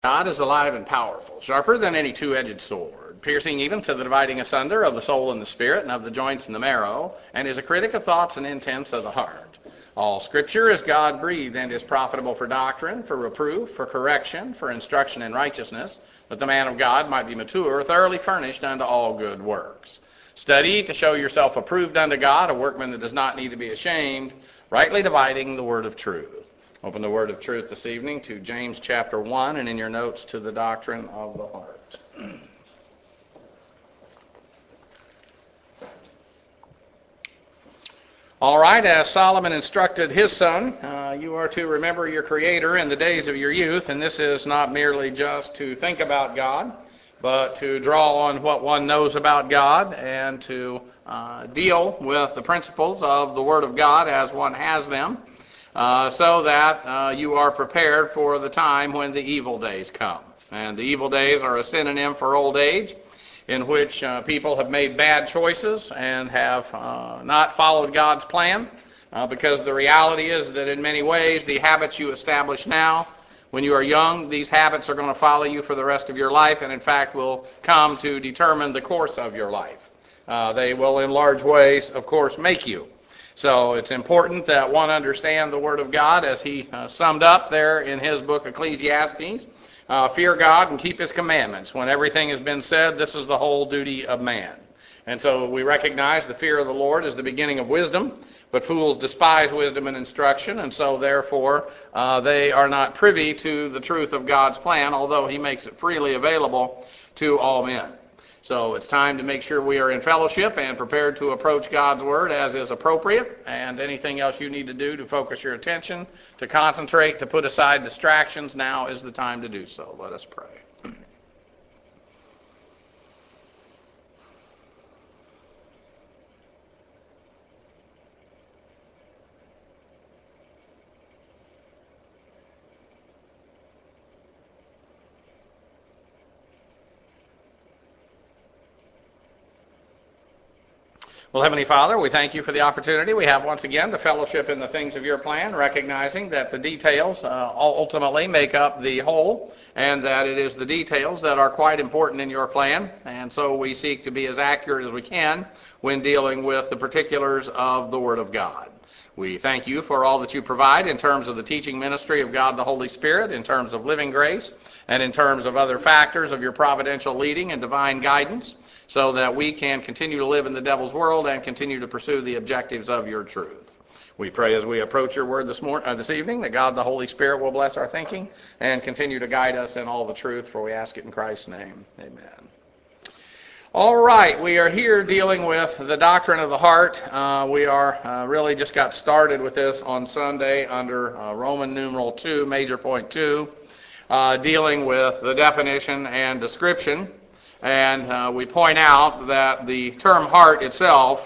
God is alive and powerful, sharper than any two-edged sword, piercing even to the dividing asunder of the soul and the spirit, and of the joints and the marrow, and is a critic of thoughts and intents of the heart. All Scripture is God-breathed and is profitable for doctrine, for reproof, for correction, for instruction in righteousness, that the man of God might be mature, thoroughly furnished unto all good works. Study to show yourself approved unto God, a workman that does not need to be ashamed, rightly dividing the word of truth. Open the word of truth this evening to James chapter 1, and in your notes to the doctrine of the heart. All right, as Solomon instructed his son, you are to remember your Creator in the days of your youth, and this is not merely just to think about God, but to draw on what one knows about God and to deal with the principles of the Word of God as one has them, so that you are prepared for the time when the evil days come. And the evil days are a synonym for old age, in which people have made bad choices and have not followed God's plan, because the reality is that in many ways the habits you establish now when you are young, these habits are going to follow you for the rest of your life, and in fact will come to determine the course of your life. They will in large ways, of course, make you. So it's important that one understand the Word of God as he summed up there in his book Ecclesiastes. Fear God and keep His commandments. When everything has been said, this is the whole duty of man. And so we recognize the fear of the Lord is the beginning of wisdom, but fools despise wisdom and instruction, and so therefore they are not privy to the truth of God's plan, although He makes it freely available to all men. So it's time to make sure we are in fellowship and prepared to approach God's Word as is appropriate, and anything else you need to do to focus your attention, to concentrate, to put aside distractions, now is the time to do so. Let us pray. Well, Heavenly Father, we thank you for the opportunity we have once again to fellowship in the things of your plan, recognizing that the details ultimately make up the whole, and that it is the details that are quite important in your plan. And so we seek to be as accurate as we can when dealing with the particulars of the Word of God. We thank you for all that you provide in terms of the teaching ministry of God the Holy Spirit, in terms of living grace, and in terms of other factors of your providential leading and divine guidance, so that we can continue to live in the devil's world and continue to pursue the objectives of your truth. We pray as we approach your word this evening that God the Holy Spirit will bless our thinking and continue to guide us in all the truth, for we ask it in Christ's name. Amen. All right, we are here dealing with the doctrine of the heart. We are really just got started with this on Sunday under Roman numeral 2, major point 2, dealing with the definition and description. And we point out that the term heart itself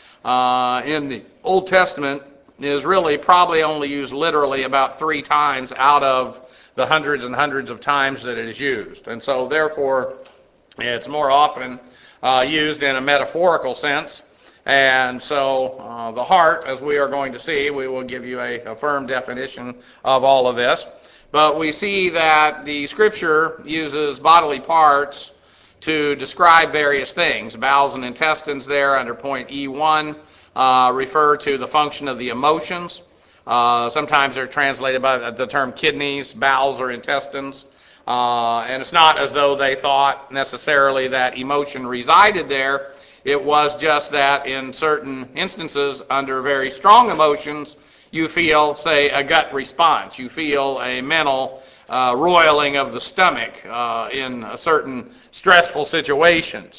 in the Old Testament is really probably only used literally about 3 times out of the hundreds and hundreds of times that it is used. And so therefore it's more often used in a metaphorical sense. And so the heart, as we are going to see, we will give you a firm definition of all of this. But we see that the Scripture uses bodily parts to describe various things. Bowels and intestines there under point E1 refer to the function of the emotions. Sometimes they're translated by the term kidneys, bowels, or intestines. And it's not as though they thought necessarily that emotion resided there. It was just that in certain instances, under very strong emotions, you feel, say, a gut response. You feel a mental roiling of the stomach in certain stressful situations.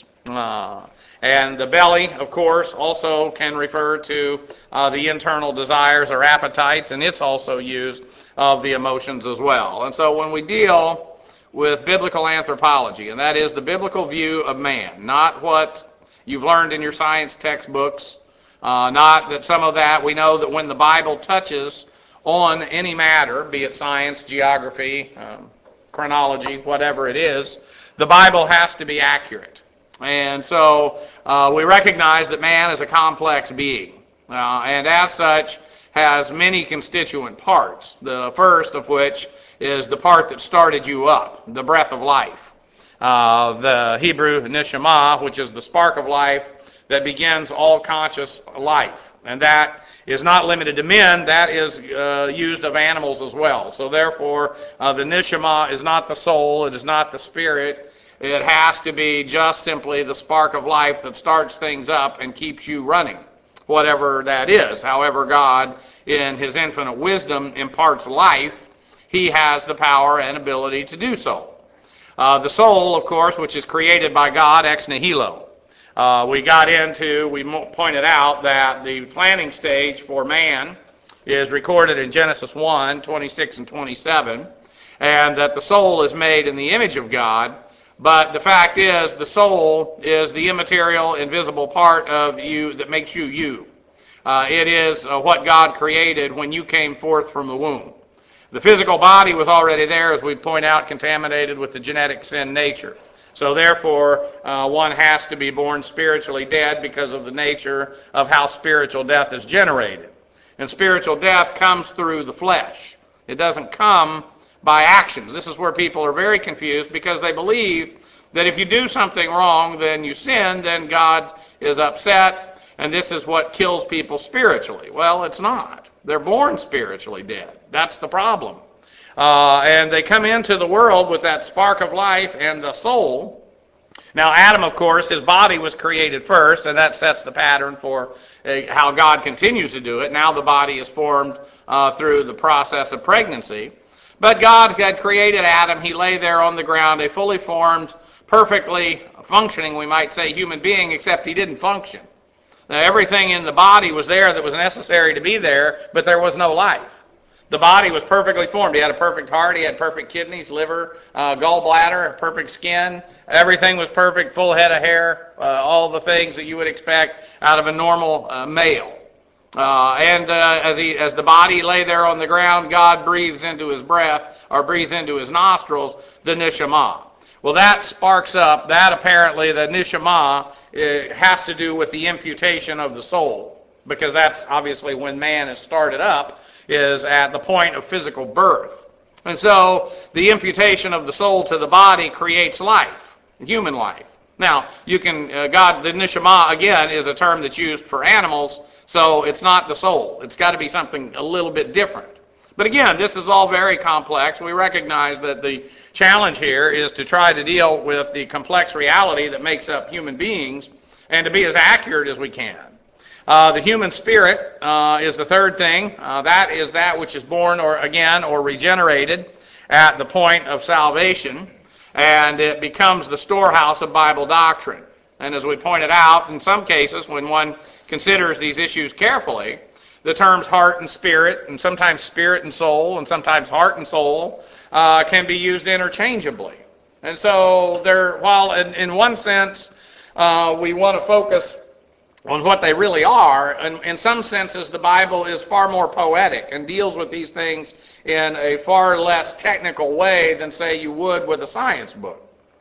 And the belly, of course, also can refer to the internal desires or appetites, and it's also used of the emotions as well. And so when we deal with biblical anthropology, and that is the biblical view of man, not what you've learned in your science textbooks, not that some of that, we know that when the Bible touches on any matter, be it science, geography, chronology, whatever it is, the Bible has to be accurate. And so we recognize that man is a complex being. and as such has many constituent parts, the first of which is the part that started you up, the breath of life. The Hebrew neshama, which is the spark of life that begins all conscious life. And that is not limited to men, that is used of animals as well. So therefore, the neshama is not the soul, it is not the spirit. It has to be just simply the spark of life that starts things up and keeps you running, whatever that is. However God, in his infinite wisdom, imparts life, he has the power and ability to do so. The soul, of course, which is created by God ex nihilo. We pointed out that the planning stage for man is recorded in Genesis 1, 26 and 27, and that the soul is made in the image of God, but the fact is the soul is the immaterial, invisible part of you that makes you you. It is what God created when you came forth from the womb. The physical body was already there, as we point out, contaminated with the genetic sin nature. So therefore, one has to be born spiritually dead because of the nature of how spiritual death is generated. And spiritual death comes through the flesh. It doesn't come by actions. This is where people are very confused because they believe that if you do something wrong, then you sin, then God is upset, and this is what kills people spiritually. Well, it's not. They're born spiritually dead. That's the problem. And they come into the world with that spark of life and the soul. Now, Adam, of course, his body was created first, and that sets the pattern for how God continues to do it. Now the body is formed through the process of pregnancy. But God had created Adam. He lay there on the ground, a fully formed, perfectly functioning, we might say, human being, except he didn't function. Now, everything in the body was there that was necessary to be there, but there was no life. The body was perfectly formed. He had a perfect heart. He had perfect kidneys, liver, gallbladder, perfect skin. Everything was perfect, full head of hair, all the things that you would expect out of a normal male. As the body lay there on the ground, God breathes into his breath, or breathes into his nostrils, the neshama. Well, that sparks up, that apparently, the neshama, has to do with the imputation of the soul, because that's obviously when man is started up, is at the point of physical birth. And so, the imputation of the soul to the body creates life, human life. Now, the neshama, again, is a term that's used for animals, so it's not the soul. It's got to be something a little bit different. But again, this is all very complex. We recognize that the challenge here is to try to deal with the complex reality that makes up human beings and to be as accurate as we can. The human spirit is the third thing. That is that which is born or regenerated at the point of salvation, and it becomes the storehouse of Bible doctrine. And as we pointed out, in some cases, when one considers these issues carefully, the terms heart and spirit, and sometimes spirit and soul, and sometimes heart and soul, can be used interchangeably. And so, while in one sense we want to focus on what they really are, and in some senses the Bible is far more poetic and deals with these things in a far less technical way than, say, you would with a science book.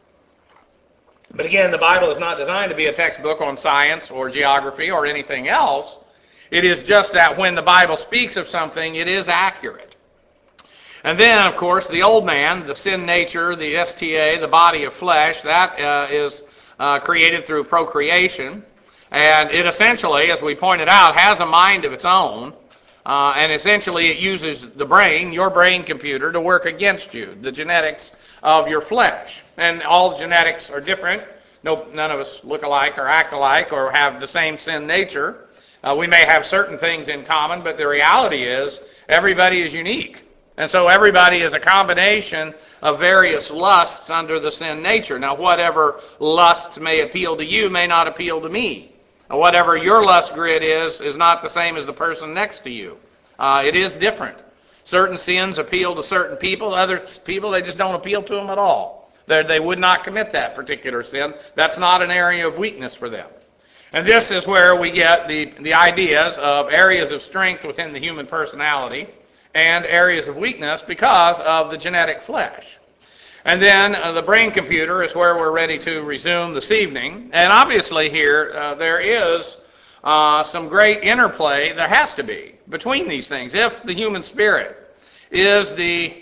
But again, the Bible is not designed to be a textbook on science or geography or anything else. It is just that when the Bible speaks of something, it is accurate. And then, of course, the old man, the sin nature, the STA, the body of flesh, that is created through procreation. And it essentially, as we pointed out, has a mind of its own. And essentially it uses the brain, your brain computer, to work against you, the genetics of your flesh. And all genetics are different. None of us look alike or act alike or have the same sin nature. We may have certain things in common, but the reality is everybody is unique. And so everybody is a combination of various lusts under the sin nature. Now, whatever lusts may appeal to you may not appeal to me. Whatever your lust grid is not the same as the person next to you. It is different. Certain sins appeal to certain people. Other people, they just don't appeal to them at all. They would not commit that particular sin. That's not an area of weakness for them. And this is where we get the ideas of areas of strength within the human personality and areas of weakness because of the genetic flesh. And then the brain computer is where we're ready to resume this evening. And obviously here there is some great interplay there has to be between these things. If the human spirit is the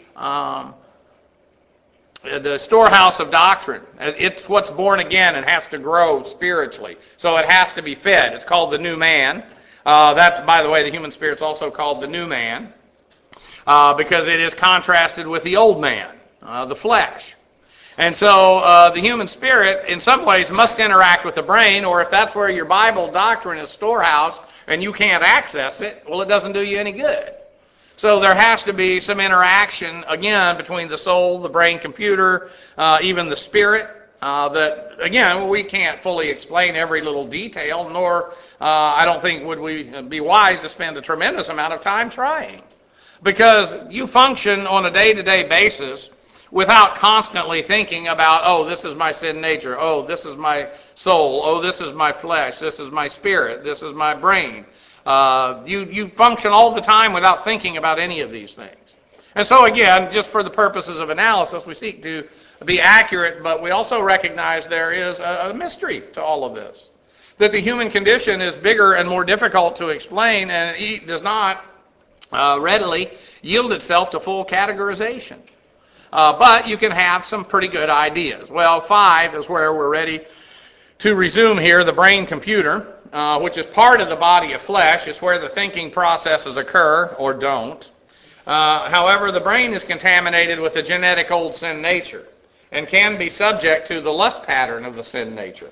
storehouse of doctrine, it's what's born again and has to grow spiritually, so it has to be fed. It's called the new man. That, by the way, the human spirit's also called the new man because it is contrasted with the old man, the flesh. And so the human spirit, in some ways, must interact with the brain, or if that's where your Bible doctrine is storehoused and you can't access it, well, it doesn't do you any good. So there has to be some interaction, again, between the soul, the brain computer, even the spirit, that, again, we can't fully explain every little detail, nor I don't think would we be wise to spend a tremendous amount of time trying. Because you function on a day-to-day basis without constantly thinking about, oh, this is my sin nature, oh, this is my soul, oh, this is my flesh, this is my spirit, this is my brain. You function all the time without thinking about any of these things. And so again, just for the purposes of analysis, we seek to be accurate, but we also recognize there is a mystery to all of this. That the human condition is bigger and more difficult to explain, and it does not readily yield itself to full categorization. But you can have some pretty good ideas. Well, 5 is where we're ready to resume here. The brain computer, which is part of the body of flesh, is where the thinking processes occur or don't. However, the brain is contaminated with the genetic old sin nature and can be subject to the lust pattern of the sin nature.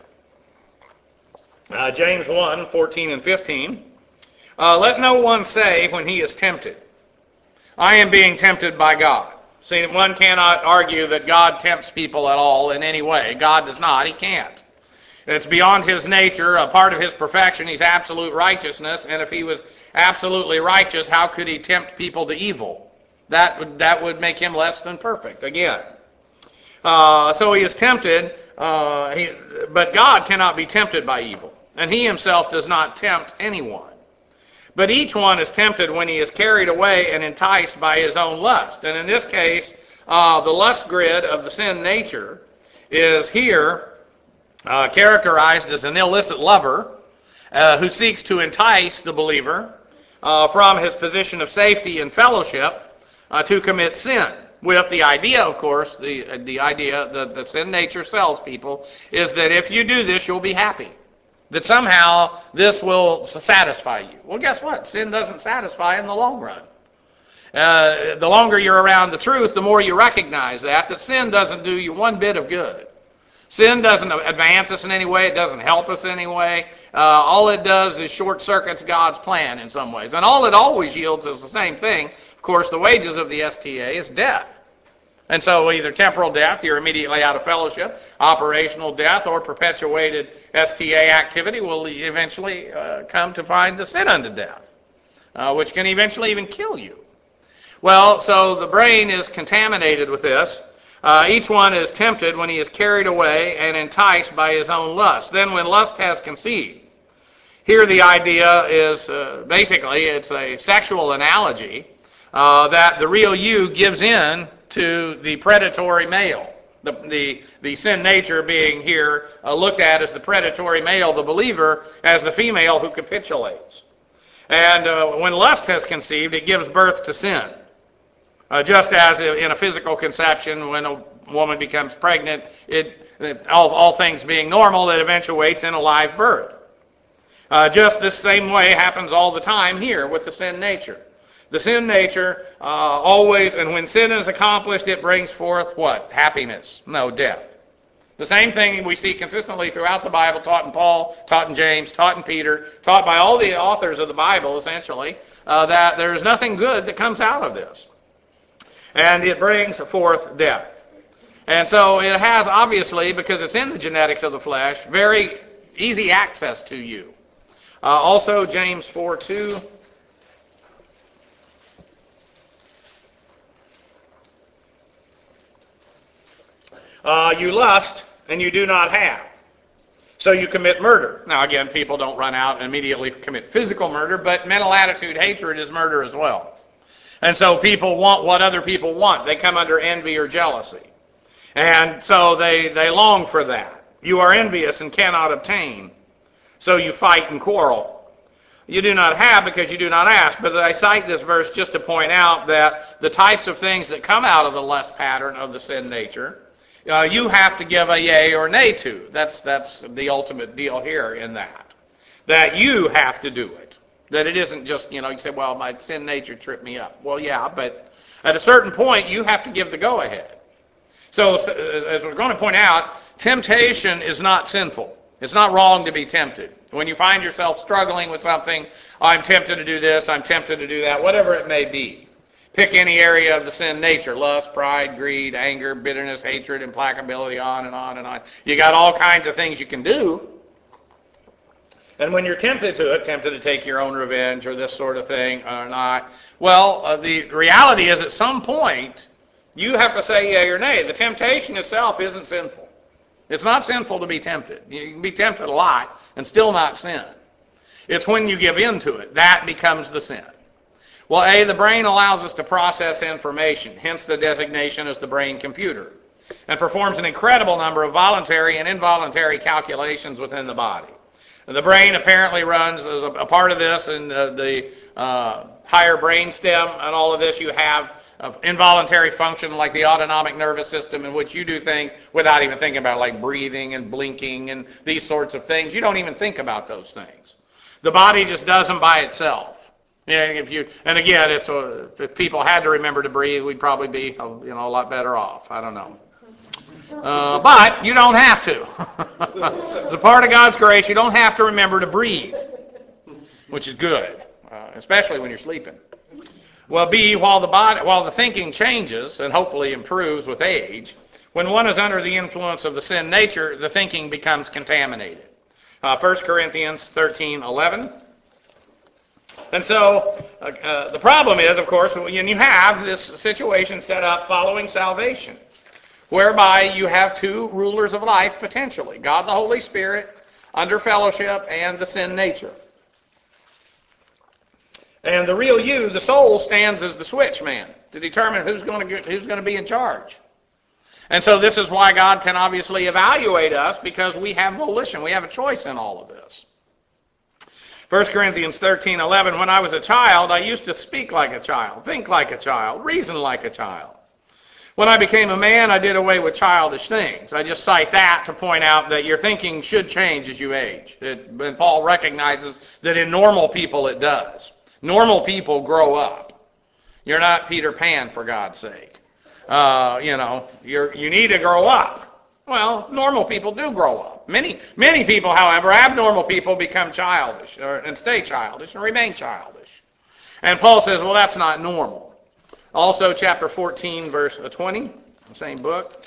James 1, 14 and 15. Let no one say when he is tempted, I am being tempted by God. See, one cannot argue that God tempts people at all in any way. God does not. He can't. It's beyond his nature, a part of his perfection. He's absolute righteousness, and if he was absolutely righteous, how could he tempt people to evil? That would make him less than perfect, again. So he is tempted, but God cannot be tempted by evil, and he himself does not tempt anyone. But each one is tempted when he is carried away and enticed by his own lust. And in this case, the lust grid of the sin nature is here characterized as an illicit lover who seeks to entice the believer from his position of safety and fellowship to commit sin. With the idea, of course, the idea that sin nature sells people is that if you do this, you'll be happy. That somehow this will satisfy you. Well, guess what? Sin doesn't satisfy in the long run. The longer you're around the truth, the more you recognize that sin doesn't do you one bit of good. Sin doesn't advance us in any way. It doesn't help us in any way. All it does is short circuits God's plan in some ways. And all it always yields is the same thing. Of course, the wages of the STA is death. And so either temporal death, you're immediately out of fellowship, operational death, or perpetuated STA activity will eventually come to find the sin unto death, which can eventually even kill you. Well, so the brain is contaminated with this. Each one is tempted when he is carried away and enticed by his own lust. Then when lust has conceived, here the idea is basically it's a sexual analogy that the real you gives in to the predatory male. The sin nature being here looked at as the predatory male, the believer as the female who capitulates. And when lust has conceived, it gives birth to sin. Just as in a physical conception, when a woman becomes pregnant, all things being normal, it eventuates in a live birth. Just this same way happens all the time here with the sin nature. The sin nature always, and when sin is accomplished, it brings forth what? Happiness. No, death. The same thing we see consistently throughout the Bible, taught in Paul, taught in James, taught in Peter, taught by all the authors of the Bible, essentially, that there is nothing good that comes out of this. And it brings forth death. And so it has, obviously, because it's in the genetics of the flesh, very easy access to you. Also, James 4:2. You lust, and you do not have. So you commit murder. Now, again, people don't run out and immediately commit physical murder, but mental attitude hatred is murder as well. And so people want what other people want. They come under envy or jealousy. And so they long for that. You are envious and cannot obtain. So you fight and quarrel. you do not have because you do not ask. But I cite this verse just to point out that the types of things that come out of the lust pattern of the sin nature, you have to give a yea or nay to. That's the ultimate deal here in that. That you have to do it. That it isn't just, you say, well, my sin nature tripped me up. Well, yeah, but at a certain point, you have to give the go-ahead. So, as we're going to point out, temptation is not sinful. It's not wrong to be tempted. When you find yourself struggling with something, I'm tempted to do this, I'm tempted to do that, whatever it may be. Pick any area of the sin nature: lust, pride, greed, anger, bitterness, hatred, implacability, on and on and on. You got all kinds of things you can do. And when you're tempted to take your own revenge or this sort of thing or not, well, the reality is at some point, you have to say yea or nay. The temptation itself isn't sinful. It's not sinful to be tempted. You can be tempted a lot and still not sin. It's when you give in to it. That becomes the sin. Well, the brain allows us to process information, hence the designation as the brain computer, and performs an incredible number of voluntary and involuntary calculations within the body. And the brain apparently runs as a part of this, in the higher brain stem and all of this. You have involuntary function like the autonomic nervous system, in which you do things without even thinking about it, like breathing and blinking and these sorts of things. You don't even think about those things. The body just does them by itself. Yeah, and again, if people had to remember to breathe, we'd probably be a lot better off. I don't know. But you don't have to. As a part of God's grace, you don't have to remember to breathe, which is good, especially when you're sleeping. Well, B, while the thinking changes and hopefully improves with age, when one is under the influence of the sin nature, the thinking becomes contaminated. 1 Corinthians 13:11. And so the problem is, of course, when you have this situation set up following salvation, whereby you have two rulers of life potentially, God the Holy Spirit under fellowship and the sin nature. And the real you, the soul, stands as the switch man to determine who's going to be in charge. And so this is why God can obviously evaluate us, because we have volition. We have a choice in all of this. 1 Corinthians 13:11, when I was a child, I used to speak like a child, think like a child, reason like a child. When I became a man, I did away with childish things. I just cite that to point out that your thinking should change as you age. And Paul recognizes that in normal people it does. Normal people grow up. You're not Peter Pan, for God's sake. You need to grow up. Well, normal people do grow up. Many people, however, abnormal people, become childish and stay childish and remain childish. And Paul says, well, that's not normal. Also, chapter 14, verse 20, the same book.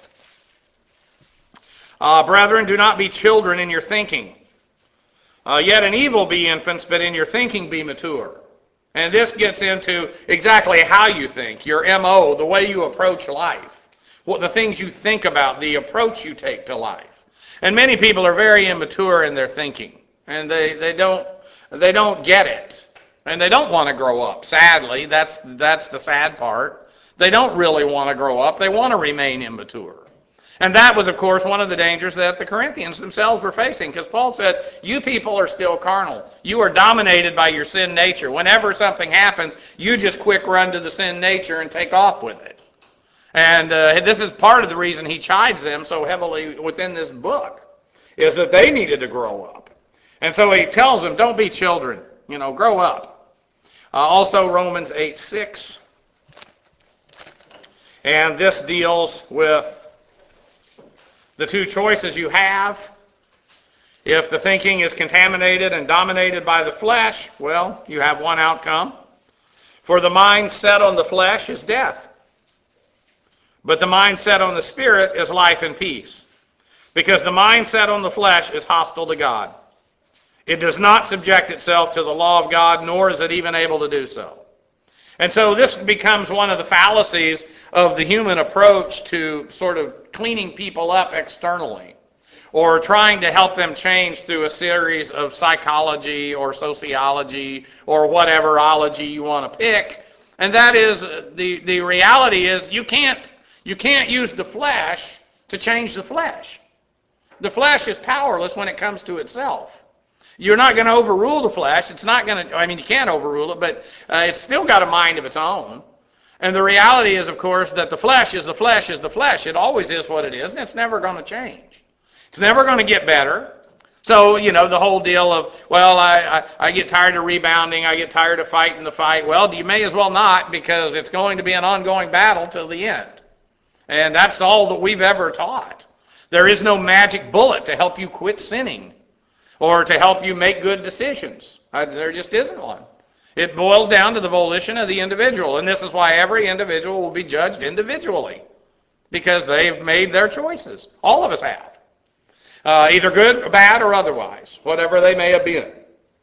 Brethren, do not be children in your thinking. Yet in evil be infants, but in your thinking be mature. And this gets into exactly how you think, your MO, the way you approach life, what the things you think about, the approach you take to life. And many people are very immature in their thinking, and they don't get it. And they don't want to grow up. Sadly, that's the sad part. They don't really want to grow up. They want to remain immature. And that was, of course, one of the dangers that the Corinthians themselves were facing, because Paul said, you people are still carnal. You are dominated by your sin nature. Whenever something happens, you just quick run to the sin nature and take off with it. And this is part of the reason he chides them so heavily within this book, is that they needed to grow up. And so he tells them, don't be children. Grow up. Also Romans 8:6. And this deals with the two choices you have. If the thinking is contaminated and dominated by the flesh, well, you have one outcome. For the mind set on the flesh is death. But the mind set on the Spirit is life and peace. Because the mind set on the flesh is hostile to God. It does not subject itself to the law of God, nor is it even able to do so. And so this becomes one of the fallacies of the human approach to sort of cleaning people up externally, or trying to help them change through a series of psychology or sociology or whateverology you want to pick. And that is, the reality is you can't use the flesh to change the flesh. The flesh is powerless when it comes to itself. You're not going to overrule the flesh. It's not going to, I mean, you can't overrule it, but it's still got a mind of its own. And the reality is, of course, that the flesh is the flesh is the flesh. It always is what it is, and it's never going to change. It's never going to get better. So, the whole deal of, well, I get tired of rebounding, I get tired of fighting the fight. Well, you may as well not, because it's going to be an ongoing battle till the end. And that's all that we've ever taught. There is no magic bullet to help you quit sinning or to help you make good decisions. There just isn't one. It boils down to the volition of the individual, and this is why every individual will be judged individually, because they've made their choices. All of us have. Either good or bad or otherwise, whatever they may have been.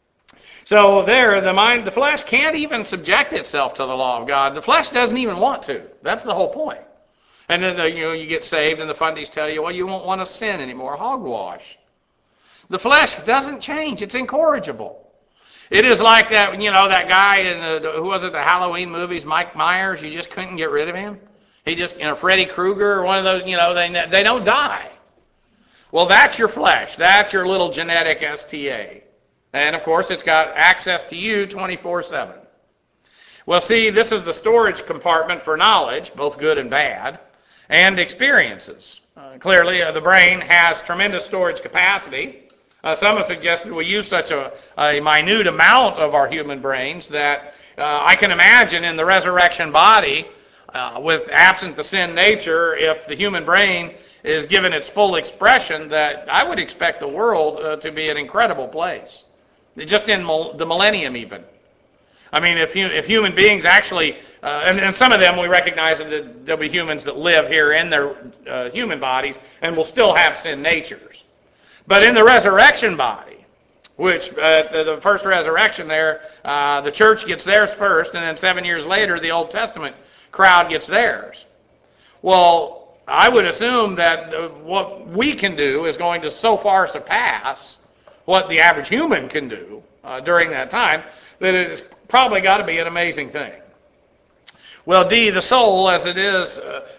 So there, the flesh can't even subject itself to the law of God. The flesh doesn't even want to. That's the whole point. And then you get saved, and the fundies tell you, well, you won't want to sin anymore. Hogwash. The flesh doesn't change. It's incorrigible. It is like that, that guy in who was it, the Halloween movies, Mike Myers. You just couldn't get rid of him. He just, Freddy Krueger or one of those, they don't die. Well, that's your flesh. That's your little genetic STA. And, of course, it's got access to you 24/7. Well, see, this is the storage compartment for knowledge, both good and bad, and experiences. Clearly, the brain has tremendous storage capacity. Some have suggested we use such a minute amount of our human brains that I can imagine in the resurrection body, with absent the sin nature, if the human brain is given its full expression, that I would expect the world to be an incredible place. Just in the millennium even. I mean, if human beings actually, and some of them we recognize that there'll be humans that live here in their human bodies and will still have sin natures. But in the resurrection body, which the first resurrection there, the church gets theirs first, and then 7 years later, the Old Testament crowd gets theirs. Well, I would assume that what we can do is going to so far surpass what the average human can do during that time, that it's probably got to be an amazing thing. Well, D, the soul, as it is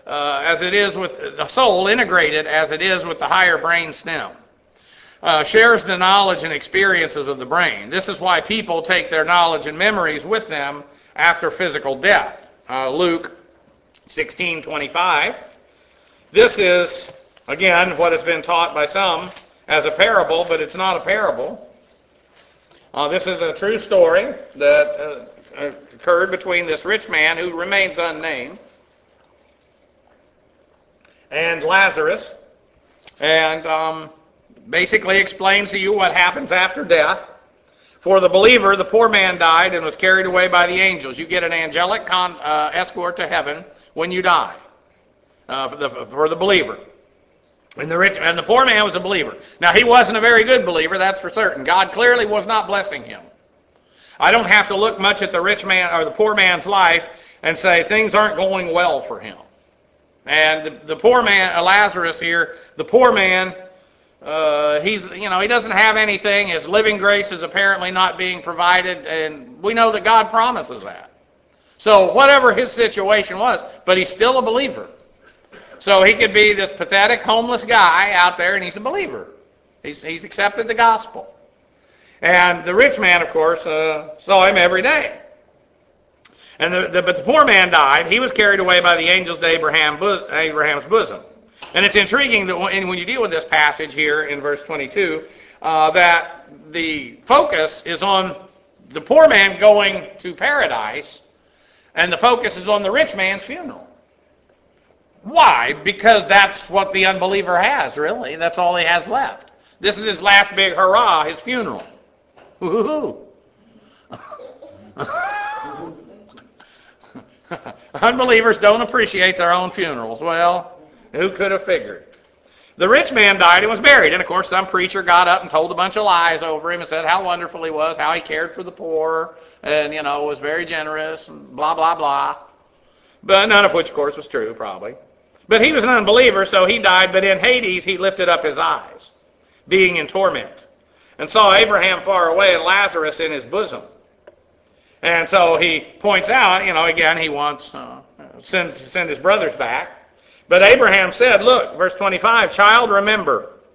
with the soul integrated as it is with the higher brain stem. Shares the knowledge and experiences of the brain. This is why people take their knowledge and memories with them after physical death. Luke 16:25. This is, again, what has been taught by some as a parable, but it's not a parable. This is a true story that occurred between this rich man, who remains unnamed, and Lazarus, and basically explains to you what happens after death. For the believer, the poor man died and was carried away by the angels. You get an angelic escort to heaven when you die, for the believer. And the poor man was a believer. Now, he wasn't a very good believer, that's for certain. God clearly was not blessing him. I don't have to look much at the rich man or the poor man's life and say things aren't going well for him. And the poor man, Lazarus here, the poor man, he doesn't have anything. His living grace is apparently not being provided, and we know that God promises that. So whatever his situation was, but he's still a believer. So he could be this pathetic homeless guy out there, and he's a believer. He's accepted the gospel. And the rich man, of course, saw him every day. But the poor man died. He was carried away by the angels to Abraham's bosom. And it's intriguing that when you deal with this passage here in verse 22, that the focus is on the poor man going to paradise, and the focus is on the rich man's funeral. Why? Because that's what the unbeliever has, really. That's all he has left. This is his last big hurrah, his funeral. Woo-hoo-hoo. Unbelievers don't appreciate their own funerals. Well, who could have figured? The rich man died and was buried. And, of course, some preacher got up and told a bunch of lies over him and said how wonderful he was, how he cared for the poor, and, was very generous, and blah, blah, blah. But none of which, of course, was true, probably. But he was an unbeliever, so he died. But in Hades, he lifted up his eyes, being in torment, and saw Abraham far away and Lazarus in his bosom. And so he points out, again, he wants send his brothers back. But Abraham said, look, verse 25, child, remember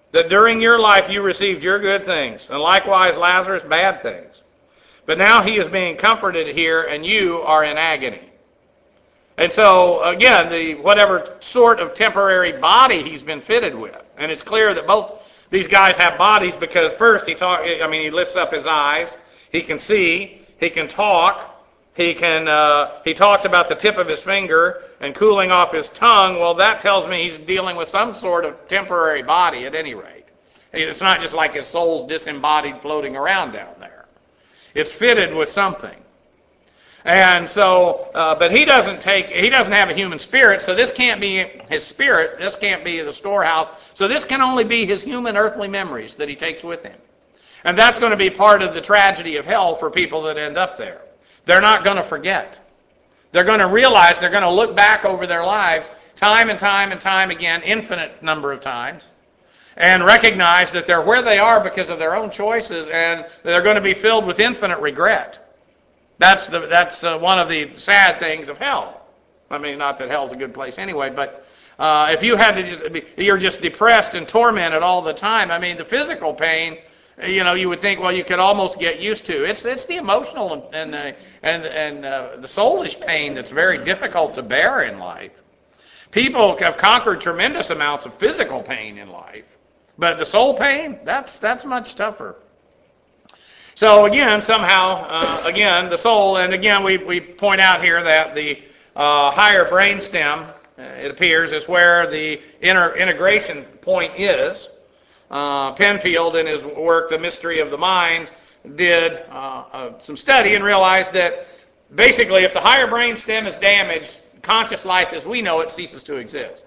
that during your life you received your good things, and likewise Lazarus bad things. But now he is being comforted here, and you are in agony. And so, again, whatever sort of temporary body he's been fitted with. And it's clear that both these guys have bodies because first he lifts up his eyes, he can see, he can talk, he talks about the tip of his finger and cooling off his tongue. Well, that tells me he's dealing with some sort of temporary body at any rate. It's not just like his soul's disembodied floating around down there. It's fitted with something. And so, but he doesn't have a human spirit, so this can't be his spirit, this can't be the storehouse, so this can only be his human earthly memories that he takes with him. And that's going to be part of the tragedy of hell for people that end up there. They're not going to forget. They're going to realize, they're going to look back over their lives time and time and time again, infinite number of times, and recognize that they're where they are because of their own choices, and they're going to be filled with infinite regret. That's one of the sad things of hell. I mean, not that hell's a good place anyway, but if you had to you're just depressed and tormented all the time. I mean, the physical pain, you would think, well, you could almost get used to. It's the emotional and the soulish pain that's very difficult to bear in life. People have conquered tremendous amounts of physical pain in life, but the soul pain, that's much tougher. So again, somehow, the soul, and again, we point out here that the higher brainstem, it appears, is where the integration point is. Penfield, in his work, The Mystery of the Mind, did some study and realized that basically if the higher brainstem is damaged, conscious life as we know it ceases to exist.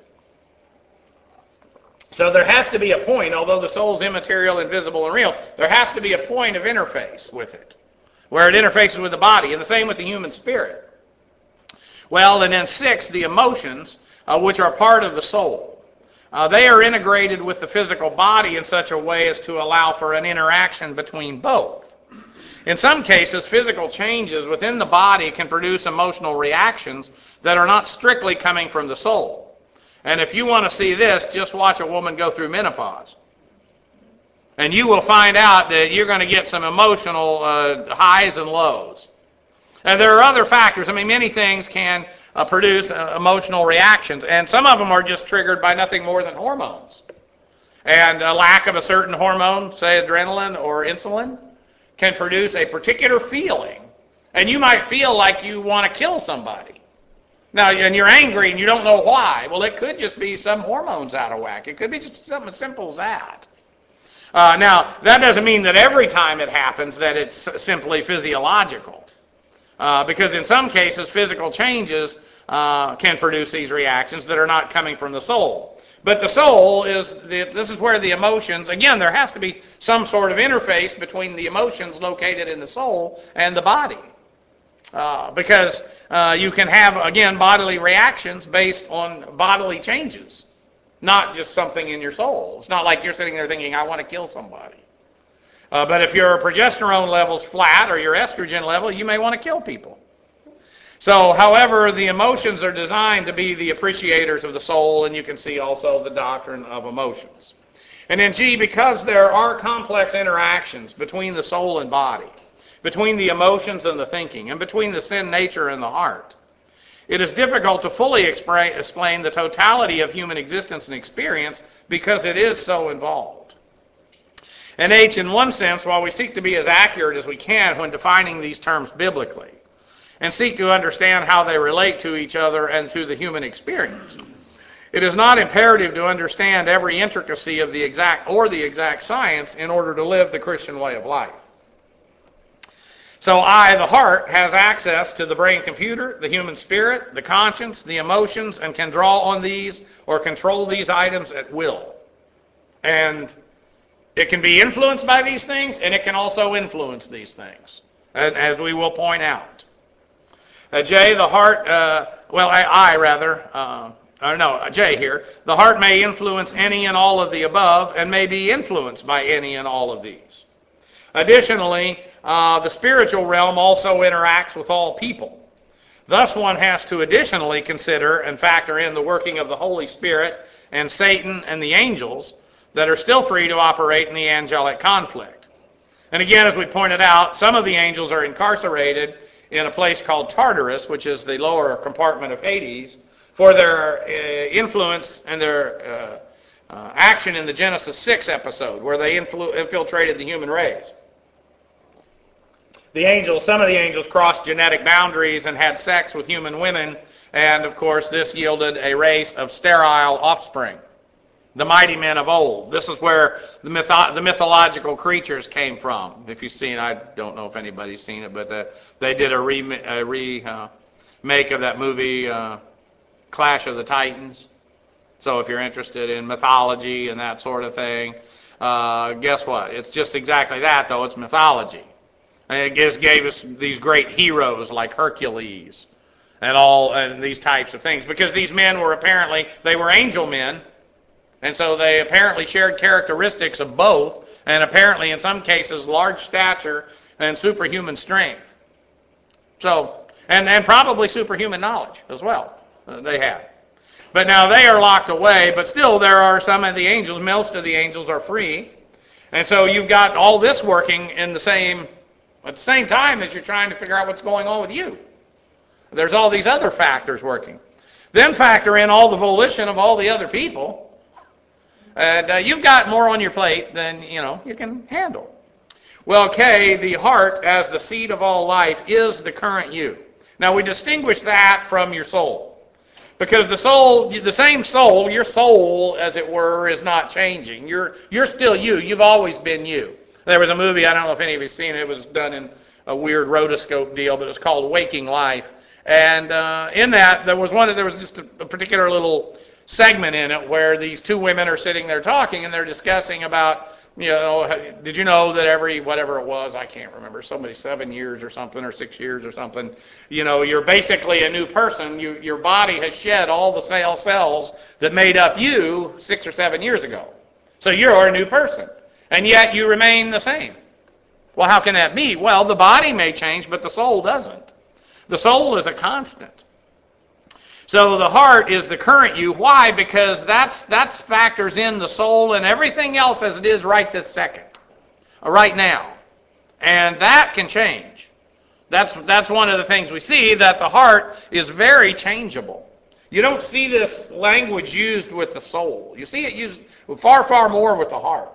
So there has to be a point, although the soul's immaterial, invisible, and real, there has to be a point of interface with it, where it interfaces with the body, and the same with the human spirit. Well, and then 6, the emotions, which are part of the soul. They are integrated with the physical body in such a way as to allow for an interaction between both. In some cases, physical changes within the body can produce emotional reactions that are not strictly coming from the soul. And if you want to see this, just watch a woman go through menopause. And you will find out that you're going to get some emotional highs and lows. And there are other factors. I mean, many things can produce emotional reactions. And some of them are just triggered by nothing more than hormones. And a lack of a certain hormone, say adrenaline or insulin, can produce a particular feeling. And you might feel like you want to kill somebody. Now, and you're angry and you don't know why. Well, it could just be some hormones out of whack. It could be just something as simple as that. Now, that doesn't mean that every time it happens that it's simply physiological. Because in some cases, physical changes can produce these reactions that are not coming from the soul. But the soul this is where the emotions, again, there has to be some sort of interface between the emotions located in the soul and the body. Because you can have, again, bodily reactions based on bodily changes, not just something in your soul. It's not like you're sitting there thinking, I want to kill somebody. But if your progesterone level's flat or your estrogen level, you may want to kill people. So, however, the emotions are designed to be the appreciators of the soul, and you can see also the doctrine of emotions. And then G, because there are complex interactions between the soul and body, between the emotions and the thinking, and between the sin nature and the heart, it is difficult to fully explain the totality of human existence and experience because it is so involved. And H, in one sense, while we seek to be as accurate as we can when defining these terms biblically, and seek to understand how they relate to each other and to the human experience, it is not imperative to understand every intricacy of the exact science in order to live the Christian way of life. So the heart, has access to the brain computer, the human spirit, the conscience, the emotions, and can draw on these or control these items at will. And it can be influenced by these things, and it can also influence these things, as we will point out. J, the heart, J here. The heart may influence any and all of the above, and may be influenced by any and all of these. Additionally, the spiritual realm also interacts with all people. Thus, one has to additionally consider and factor in the working of the Holy Spirit and Satan and the angels that are still free to operate in the angelic conflict. And again, as we pointed out, some of the angels are incarcerated in a place called Tartarus, which is the lower compartment of Hades, for their influence and their action in the Genesis 6 episode, where they infiltrated the human race. Some of the angels crossed genetic boundaries and had sex with human women, and of course this yielded a race of sterile offspring. The mighty men of old. This is where the mythological creatures came from. If you've seen, I don't know if anybody's seen it, but they did a remake of that movie, Clash of the Titans. So if you're interested in mythology and that sort of thing, guess what? It's just exactly that, though. It's mythology. And it just gave us these great heroes like Hercules and these types of things. Because these men were they were angel men, and so they apparently shared characteristics of both, and apparently in some cases large stature and superhuman strength. So, and probably superhuman knowledge as well, they had. But now they are locked away, but still there are some of the angels, most of the angels are free. And so you've got all this working at the same time as you're trying to figure out what's going on with you. There's all these other factors working. Then factor in all the volition of all the other people. And you've got more on your plate than you can handle. Well, okay, the heart as the seat of all life is the current you. Now we distinguish that from your soul. Because the same soul, your soul, as it were, is not changing. You're still you. You've always been you. There was a movie, I don't know if any of you have seen it. It was done in a weird rotoscope deal, but it was called Waking Life. And in that, there was just a particular little segment in it where these two women are sitting there talking, and they're discussing about, did you know that every, whatever it was, I can't remember, 7 years or something, or 6 years or something, you're basically a new person. Your body has shed all the cells that made up you 6 or 7 years ago. So you're a new person, and yet you remain the same. Well, how can that be? Well, the body may change, but the soul doesn't. The soul is a constant. So the heart is the current you. Why? Because that factors in the soul and everything else as it is right this second, right now. And that can change. That's one of the things we see, that the heart is very changeable. You don't see this language used with the soul. You see it used far, far more with the heart.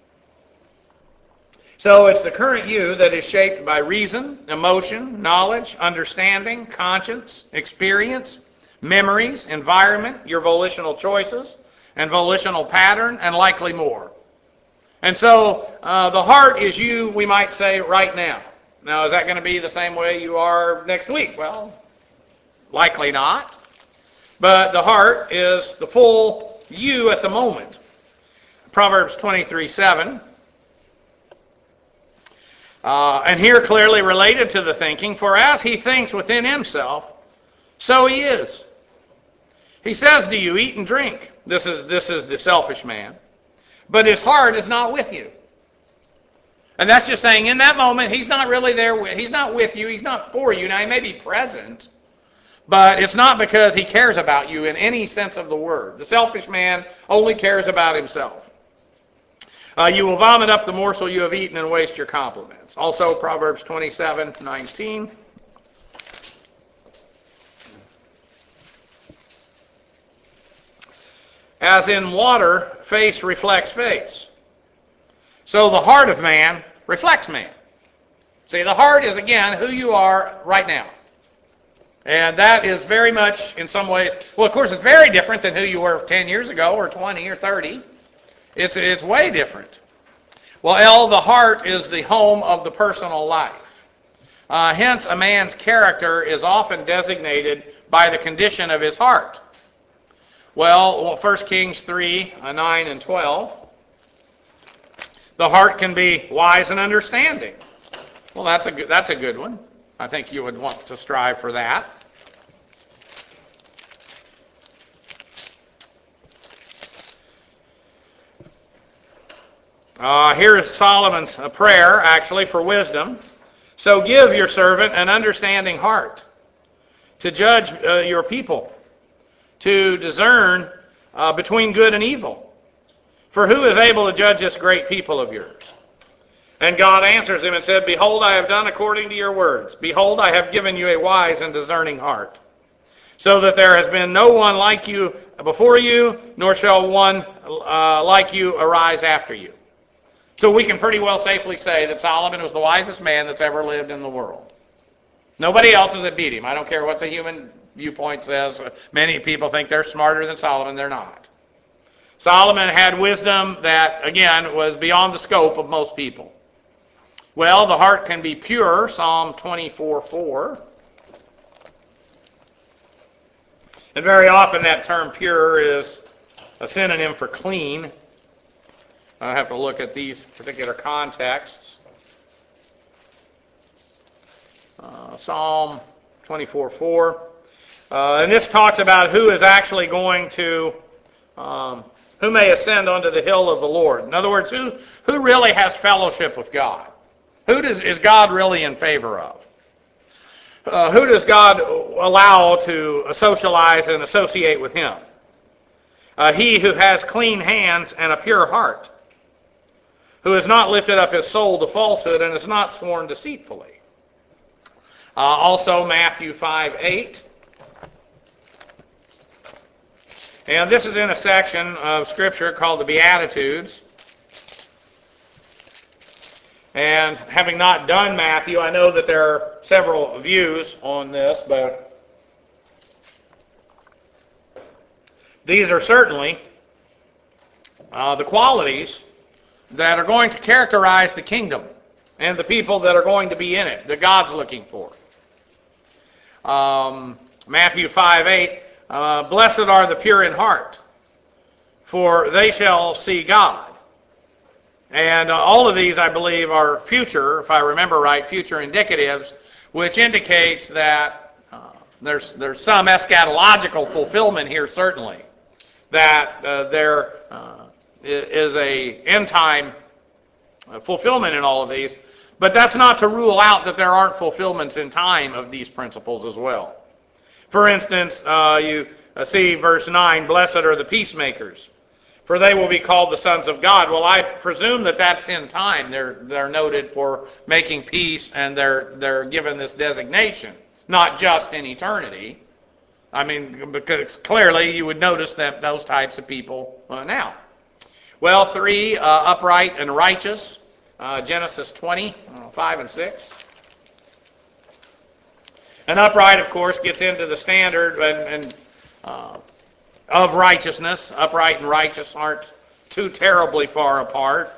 So it's the current you that is shaped by reason, emotion, knowledge, understanding, conscience, experience, memories, environment, your volitional choices, and volitional pattern, and likely more. And so the heart is you, we might say, right now. Now, is that going to be the same way you are next week? Well, likely not. But the heart is the full you at the moment. Proverbs 23:7. And here clearly related to the thinking, for as he thinks within himself, so he is. He says to you, eat and drink. This is the selfish man. But his heart is not with you. And that's just saying in that moment, he's not really there. He's not with you. He's not for you. Now, he may be present, but it's not because he cares about you in any sense of the word. The selfish man only cares about himself. You will vomit up the morsel you have eaten and waste your compliments. Also, Proverbs 27:19. As in water, face reflects face. So the heart of man reflects man. See, the heart is, again, who you are right now. And that is very much, in some ways, well, of course, it's very different than who you were 10 years ago or 20 or 30. It's way different. Well, the heart is the home of the personal life. Hence, a man's character is often designated by the condition of his heart. Well, 1 Kings 3:9 and 12. The heart can be wise and understanding. Well, that's a good one. I think you would want to strive for that. Here is Solomon's prayer, actually, for wisdom. So give your servant an understanding heart to judge your people, to discern between good and evil, For who is able to judge this great people of yours? And God answers him and said, Behold, I have done according to your words. Behold, I have given you a wise and discerning heart, so that there has been no one like you before you, nor shall one like you arise after you. So we can pretty well safely say that Solomon was the wisest man that's ever lived in the world. Nobody else has beat him. I don't care what the human viewpoint says. Many people think they're smarter than Solomon. They're not. Solomon had wisdom that, again, was beyond the scope of most people. Well, the heart can be pure, Psalm 24:4. And very often that term pure is a synonym for clean. I have to look at these particular contexts. Psalm 24:4. And this talks about who is actually going to, who may ascend onto the hill of the Lord. In other words, who really has fellowship with God? Is God really in favor of? Who does God allow to socialize and associate with him? He who has clean hands and a pure heart, who has not lifted up his soul to falsehood and has not sworn deceitfully. Also Matthew 5:8. And this is in a section of Scripture called the Beatitudes. And having not done Matthew, I know that there are several views on this, but these are certainly the qualities that are going to characterize the kingdom and the people that are going to be in it, that God's looking for. Matthew 5:8, Blessed are the pure in heart, for they shall see God. And all of these, I believe, are future, if I remember right, future indicatives, which indicates that there's some eschatological fulfillment here, certainly, that there is a end-time fulfillment in all of these. But that's not to rule out that there aren't fulfillments in time of these principles as well. For instance, you see verse 9, Blessed are the peacemakers, for they will be called the sons of God. Well, I presume that that's in time. They're noted for making peace, and they're given this designation, not just in eternity. I mean, because clearly you would notice that those types of people now. Well, 3, upright and righteous, Genesis 20, 5 and 6. And upright, of course, gets into the standard and of righteousness. Upright and righteous aren't too terribly far apart.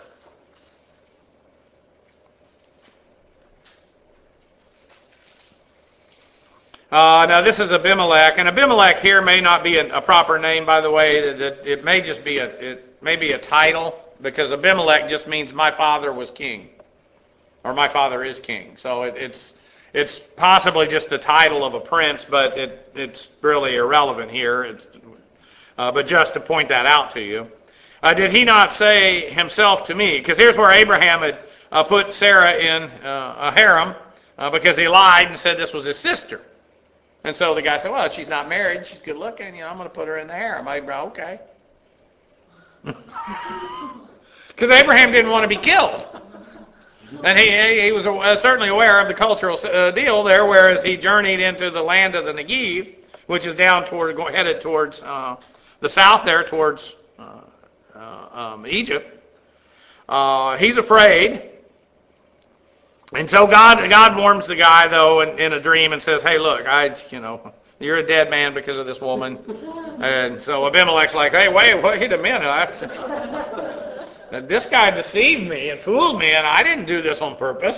Now this is Abimelech, and Abimelech here may not be a proper name, by the way. It may just be a title, because Abimelech just means my father was king, or my father is king. So it's possibly just the title of a prince, but it's really irrelevant here. But just to point that out to you. Did he not say himself to me? Because here's where Abraham had put Sarah in a harem because he lied and said this was his sister. And so the guy said, well, she's not married, she's good looking, I'm going to put her in the harem. Abraham, okay. Because Abraham didn't want to be killed. And he was certainly aware of the cultural deal there, whereas he journeyed into the land of the Negev, which is down headed towards the south there, towards Egypt. He's afraid. And so God warns the guy, though, in a dream and says, hey, look, you're a dead man because of this woman. And so Abimelech's like, hey, wait a minute. This guy deceived me and fooled me, and I didn't do this on purpose.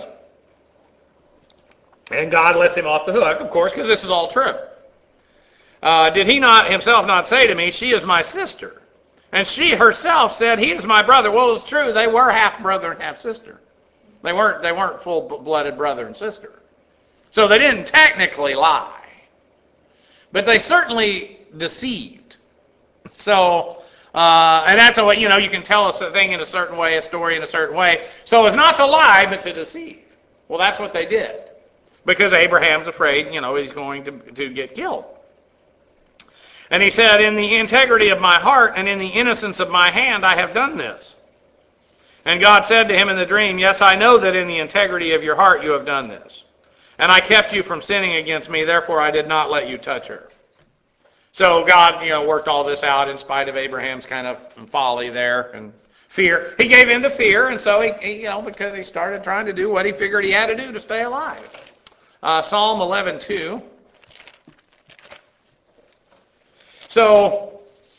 And God lets him off the hook, of course, because this is all true. Did he not himself not say to me, she is my sister? And she herself said, he is my brother. Well, it's true. They were half brother and half sister. They weren't full-blooded brother and sister. So they didn't technically lie. But they certainly deceived. So, and that's a way, you can tell a thing in a certain way, a story in a certain way. So it's not to lie, but to deceive. Well, that's what they did. Because Abraham's afraid, he's going to get killed. And he said, in the integrity of my heart and in the innocence of my hand I have done this. And God said to him in the dream, yes, I know that in the integrity of your heart you have done this. And I kept you from sinning against me, therefore I did not let you touch her. So God, worked all this out in spite of Abraham's kind of folly there and fear. He gave in to fear, and so he because he started trying to do what he figured he had to do to stay alive. Psalm 11:2. So,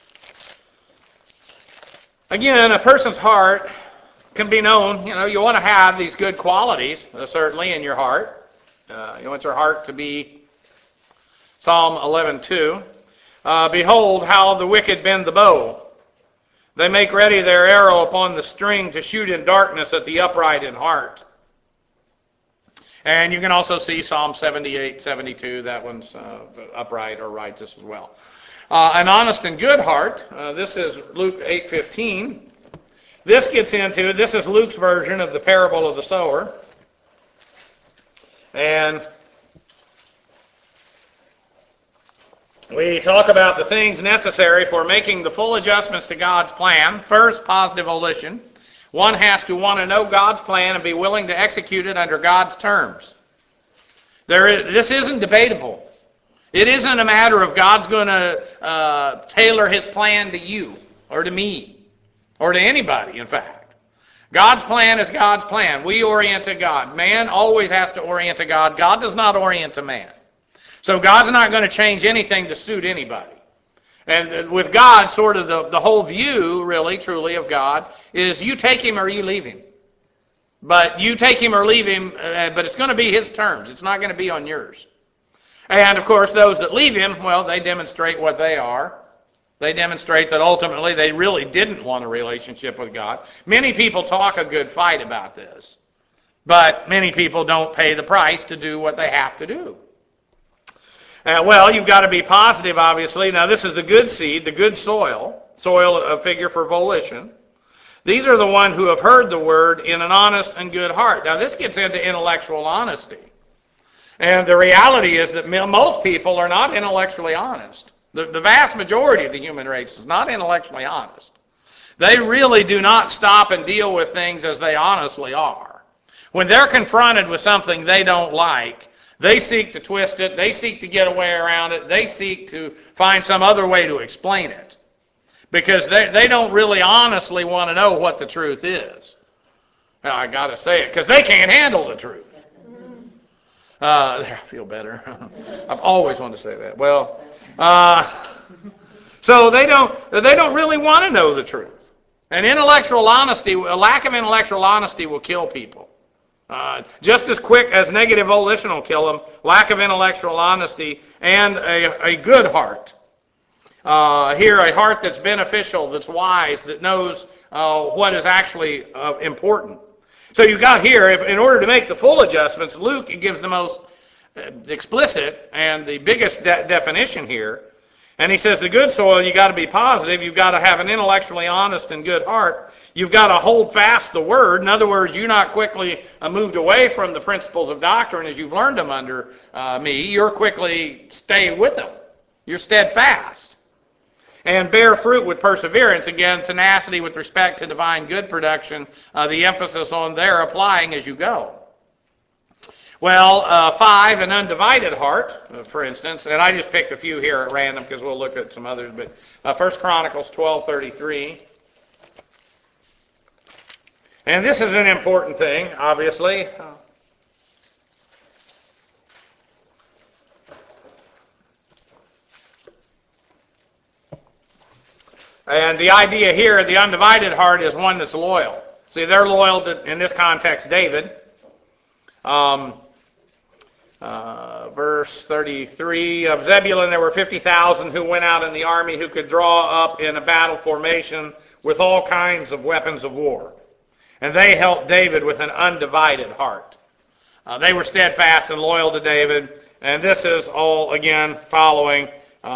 again, a person's heart can be known. You want to have these good qualities, certainly, in your heart. You want your heart to be, Psalm 11:2. Behold, how the wicked bend the bow. They make ready their arrow upon the string to shoot in darkness at the upright in heart. And you can also see Psalm 78:72. That one's upright or righteous as well. An honest and good heart. This is Luke 8:15. This is Luke's version of the parable of the sower. And we talk about the things necessary for making the full adjustments to God's plan. First, positive volition. One has to want to know God's plan and be willing to execute it under God's terms. This isn't debatable. It isn't a matter of God's going to tailor his plan to you or to me or to anybody, in fact. God's plan is God's plan. We orient to God. Man always has to orient to God. God does not orient to man. So God's not going to change anything to suit anybody. And with God, sort of the whole view, really, truly, of God is you take him or you leave him. But you take him or leave him, but it's going to be his terms. It's not going to be on yours. And, of course, those that leave him, well, they demonstrate what they are. They demonstrate that ultimately they really didn't want a relationship with God. Many people talk a good fight about this. But many people don't pay the price to do what they have to do. Well, you've got to be positive, obviously. Now, this is the good seed, the good soil a figure for volition. These are the one who have heard the word in an honest and good heart. Now, this gets into intellectual honesty. And the reality is that most people are not intellectually honest. The vast majority of the human race is not intellectually honest. They really do not stop and deal with things as they honestly are. When they're confronted with something they don't like, they seek to twist it, they seek to get away around it, they seek to find some other way to explain it. Because they don't really honestly want to know what the truth is. Now, I got to say it, because they can't handle the truth. I feel better. I've always wanted to say that. Well, so they don't really want to know the truth. And intellectual honesty, a lack of intellectual honesty will kill people. Just as quick as negative volition will kill them, lack of intellectual honesty and a good heart. Here, a heart that's beneficial, that's wise, that knows what is actually important. So you got here, in order to make the full adjustments, Luke gives the most explicit and the biggest definition here. And he says the good soil, you got to be positive. You've got to have an intellectually honest and good heart. You've got to hold fast the word. In other words, you're not quickly moved away from the principles of doctrine as you've learned them under me. You're quickly staying with them. You're steadfast. And bear fruit with perseverance. Again, tenacity with respect to divine good production. The emphasis on there applying as you go. Well, 5, an undivided heart, for instance. And I just picked a few here at random because we'll look at some others. But 1 Chronicles 12:33. And this is an important thing, obviously. And the idea here, the undivided heart, is one that's loyal. See, they're loyal to, in this context, David. Verse 33, of Zebulun there were 50,000 who went out in the army who could draw up in a battle formation with all kinds of weapons of war. And they helped David with an undivided heart. They were steadfast and loyal to David. And this is all, again, following...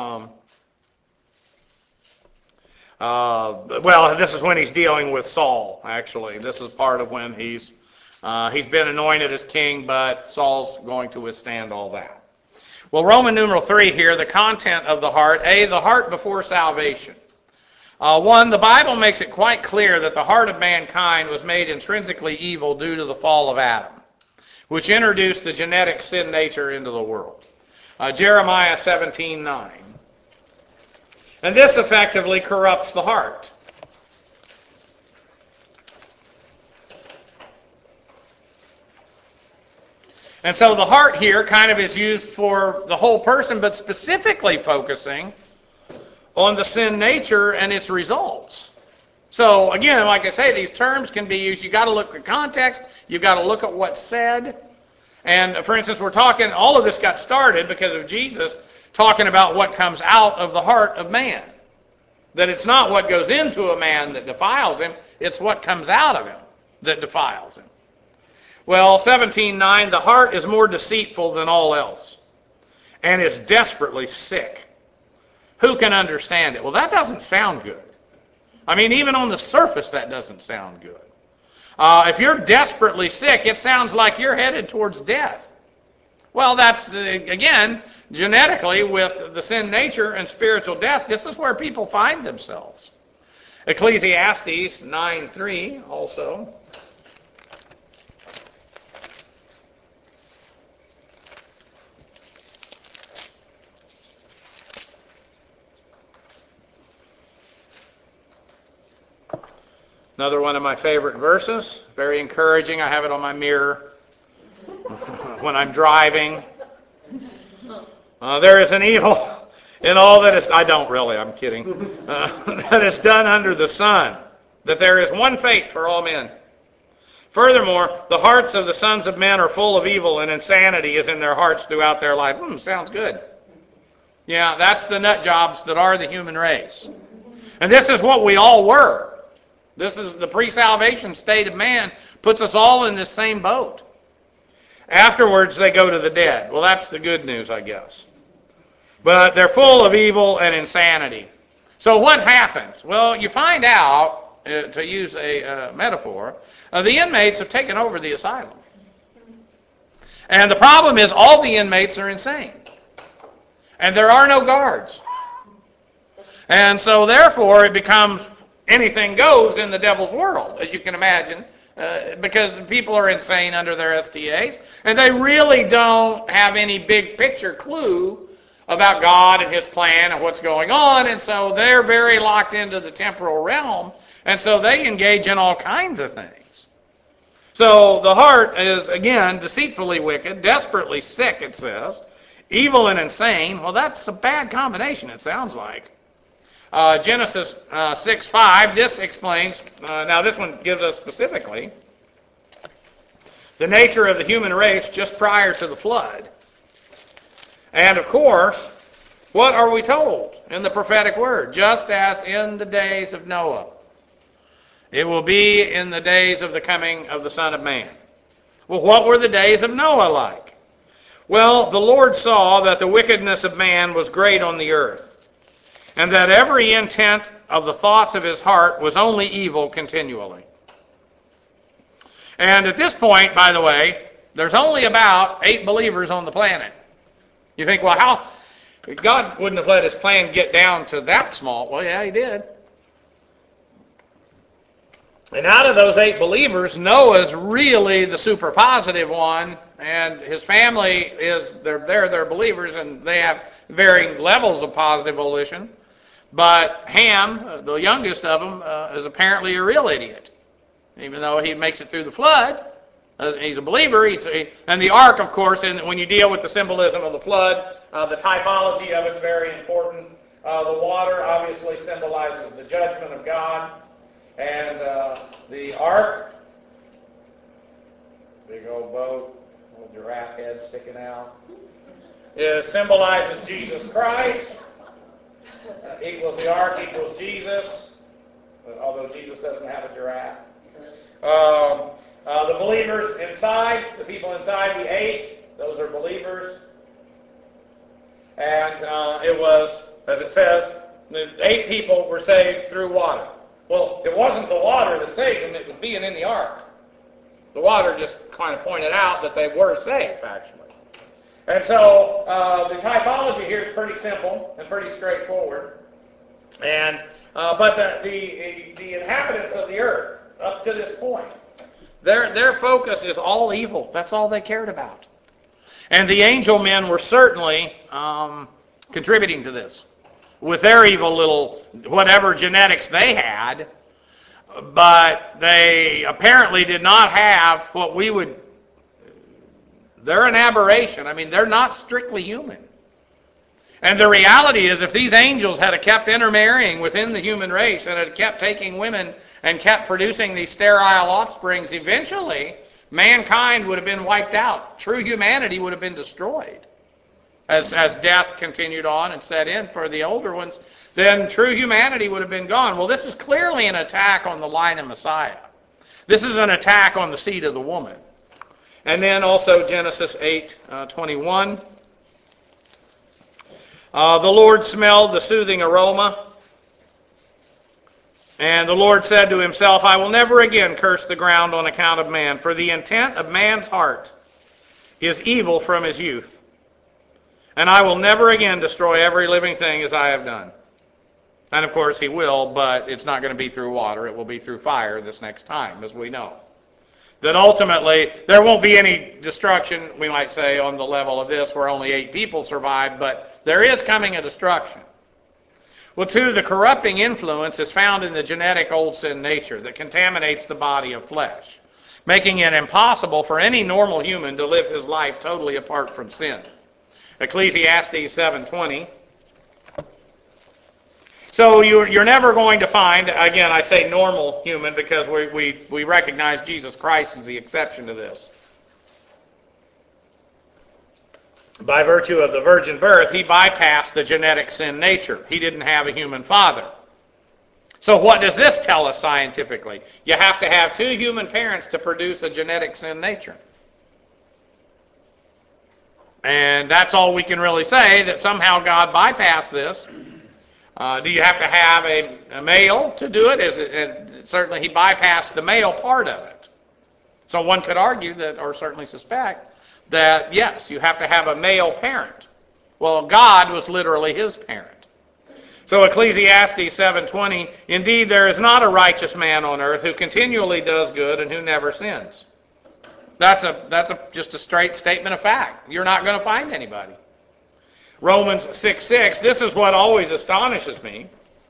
this is when he's dealing with Saul, actually. This is part of when he's been anointed as king, but Saul's going to withstand all that. Well, Roman numeral 3 here, the content of the heart. A, the heart before salvation. 1, the Bible makes it quite clear that the heart of mankind was made intrinsically evil due to the fall of Adam, which introduced the genetic sin nature into the world. Jeremiah 17:9. And this effectively corrupts the heart. And so the heart here kind of is used for the whole person, but specifically focusing on the sin nature and its results. So again, like I say, these terms can be used. You've got to look at context. You've got to look at what's said. And for instance, we're talking, all of this got started because of Jesus talking about what comes out of the heart of man. That it's not what goes into a man that defiles him, it's what comes out of him that defiles him. Well, 17:9, the heart is more deceitful than all else and is desperately sick. Who can understand it? Well, that doesn't sound good. I mean, even on the surface, that doesn't sound good. If you're desperately sick, it sounds like you're headed towards death. Well, that's, again, genetically, with the sin nature and spiritual death, this is where people find themselves. Ecclesiastes 9:3 also. Another one of my favorite verses, very encouraging. I have it on my mirror when I'm driving. There is an evil in all that is, I don't really, I'm kidding, that is done under the sun, that there is one fate for all men. Furthermore, the hearts of the sons of men are full of evil, and insanity is in their hearts throughout their life. Sounds good. Yeah, that's the nut jobs that are the human race. And this is what we all were. This is the pre-salvation state of man, puts us all in this same boat. Afterwards, they go to the dead. Well, that's the good news, I guess. But they're full of evil and insanity. So what happens? Well, you find out, to use a metaphor, the inmates have taken over the asylum. And the problem is all the inmates are insane. And there are no guards. And so therefore it becomes anything goes in the devil's world, as you can imagine, because people are insane under their STAs, and they really don't have any big picture clue about God and His plan and what's going on, and so they're very locked into the temporal realm, and so they engage in all kinds of things. So the heart is, again, deceitfully wicked, desperately sick, it says, evil and insane. Well, that's a bad combination, it sounds like. Genesis 6:5, this explains, now this one gives us specifically the nature of the human race just prior to the flood. And of course, what are we told in the prophetic word? Just as in the days of Noah, it will be in the days of the coming of the Son of Man. Well, what were the days of Noah like? Well, the Lord saw that the wickedness of man was great on the earth, and that every intent of the thoughts of his heart was only evil continually. And at this point, by the way, there's only about 8 believers on the planet. You think, well, how? God wouldn't have let His plan get down to that small. Well, yeah, He did. And out of those 8 believers, Noah's really the super positive one, and his family is, they're believers, and they have varying levels of positive volition. But Ham, the youngest of them, is apparently a real idiot. Even though he makes it through the flood, he's a believer. And the ark, of course, and when you deal with the symbolism of the flood, the typology of it's very important. The water obviously symbolizes the judgment of God. And the ark, big old boat, little giraffe head sticking out, symbolizes Jesus Christ. Equals the ark, equals Jesus, although Jesus doesn't have a giraffe. The believers inside, the people inside, the 8, those are believers. And it was, as it says, the 8 people were saved through water. Well, it wasn't the water that saved them, it was being in the ark. The water just kind of pointed out that they were saved, actually. And so the typology here is pretty simple and pretty straightforward. And but the inhabitants of the earth up to this point, their focus is all evil. That's all they cared about. And the angel men were certainly contributing to this with their evil little whatever genetics they had, but they apparently did not have what we would. They're an aberration. I mean, they're not strictly human. And the reality is, if these angels had kept intermarrying within the human race and had kept taking women and kept producing these sterile offsprings, eventually mankind would have been wiped out. True humanity would have been destroyed. As death continued on and set in for the older ones, then true humanity would have been gone. Well, this is clearly an attack on the line of Messiah. This is an attack on the seed of the woman. And then also Genesis 8:21. The Lord smelled the soothing aroma, and the Lord said to himself, I will never again curse the ground on account of man, for the intent of man's heart is evil from his youth. And I will never again destroy every living thing as I have done. And of course he will, but it's not going to be through water. It will be through fire this next time, as we know. That ultimately there won't be any destruction, we might say, on the level of this where only 8 people survived, but there is coming a destruction. Well, too, the corrupting influence is found in the genetic old sin nature that contaminates the body of flesh, making it impossible for any normal human to live his life totally apart from sin. Ecclesiastes 7:20. So you're never going to find, again, I say normal human because we recognize Jesus Christ as the exception to this. By virtue of the virgin birth, he bypassed the genetic sin nature. He didn't have a human father. So what does this tell us scientifically? You have to have 2 human parents to produce a genetic sin nature. And that's all we can really say, that somehow God bypassed this. Do you have to have a male to do it? Certainly he bypassed the male part of it. So one could argue that, or certainly suspect, that yes, you have to have a male parent. Well, God was literally his parent. So Ecclesiastes 7:20, indeed there is not a righteous man on earth who continually does good and who never sins. That's just a straight statement of fact. You're not going to find anybody. Romans 6:6, this is what always astonishes me.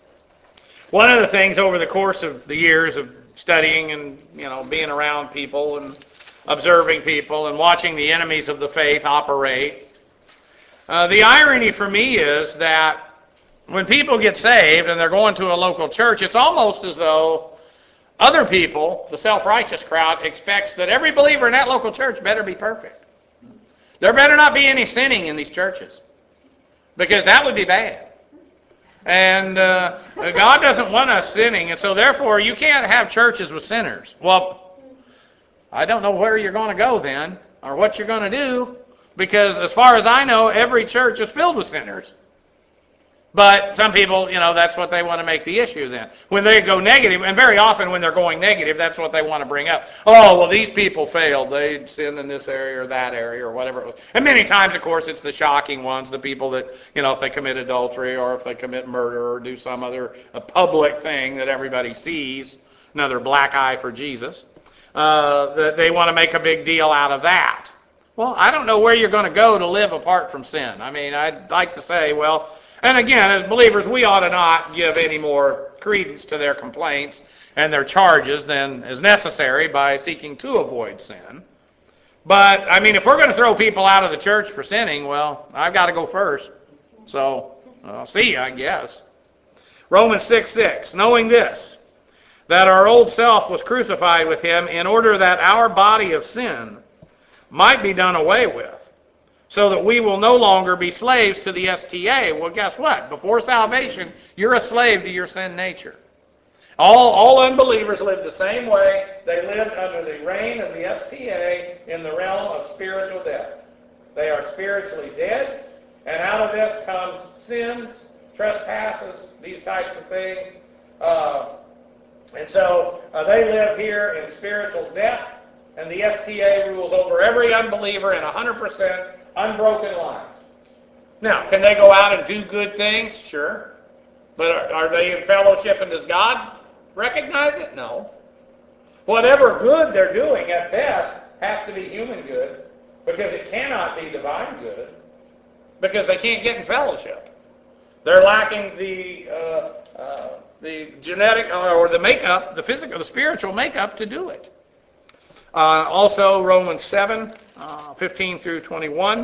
One of the things over the course of the years of studying and being around people and observing people and watching the enemies of the faith operate, the irony for me is that when people get saved and they're going to a local church, it's almost as though other people, the self-righteous crowd, expects that every believer in that local church better be perfect. There better not be any sinning in these churches, because that would be bad. And God doesn't want us sinning, and so therefore you can't have churches with sinners. Well, I don't know where you're going to go then, or what you're going to do, because as far as I know, every church is filled with sinners. But some people, that's what they want to make the issue then. When they go negative, and very often when they're going negative, that's what they want to bring up. Oh, well, these people failed. They sinned in this area or that area or whatever it was. And many times, of course, it's the shocking ones, the people that, if they commit adultery or if they commit murder or do some other public thing that everybody sees, another black eye for Jesus, that they want to make a big deal out of that. Well, I don't know where you're going to go to live apart from sin. I mean, I'd like to say, well, and again, as believers, we ought to not give any more credence to their complaints and their charges than is necessary by seeking to avoid sin. But, I mean, if we're going to throw people out of the church for sinning, well, I've got to go first. So, I'll see you, I guess. Romans 6:6, knowing this, that our old self was crucified with him in order that our body of sin might be done away with, so that we will no longer be slaves to the STA. Well, guess what? Before salvation, you're a slave to your sin nature. All unbelievers live the same way. They lived under the reign of the STA in the realm of spiritual death. They are spiritually dead, and out of this comes sins, trespasses, these types of things. And so they live here in spiritual death, and the STA rules over every unbeliever in 100% unbroken life. Now, can they go out and do good things? Sure. But are they in fellowship, and does God recognize it? No. Whatever good they're doing at best has to be human good, because it cannot be divine good, because they can't get in fellowship. They're lacking the genetic or the makeup, the physical, the spiritual makeup to do it. Also, Romans 7, 15 through 21.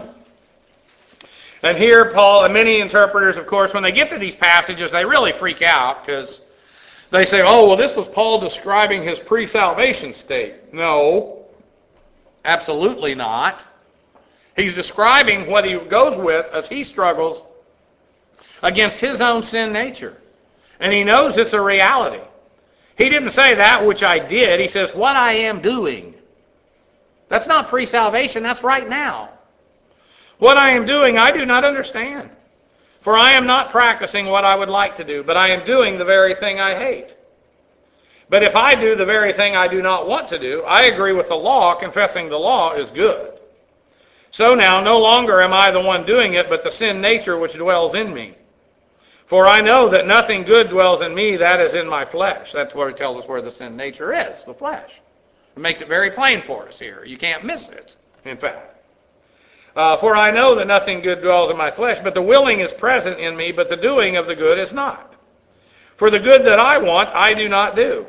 And here, Paul, and many interpreters, of course, when they get to these passages, they really freak out because they say, oh, well, this was Paul describing his pre-salvation state. No, absolutely not. He's describing what he goes with as he struggles against his own sin nature. And he knows it's a reality. He didn't say that which I did. He says, what I am doing. That's not pre-salvation. That's right now. What I am doing, I do not understand. For I am not practicing what I would like to do, but I am doing the very thing I hate. But if I do the very thing I do not want to do, I agree with the law, confessing the law is good. So now, no longer am I the one doing it, but the sin nature which dwells in me. For I know that nothing good dwells in me, that is in my flesh. That's where it tells us where the sin nature is, the flesh. It makes it very plain for us here. You can't miss it, in fact. For I know that nothing good dwells in my flesh, but the willing is present in me, but the doing of the good is not. For the good that I want, I do not do.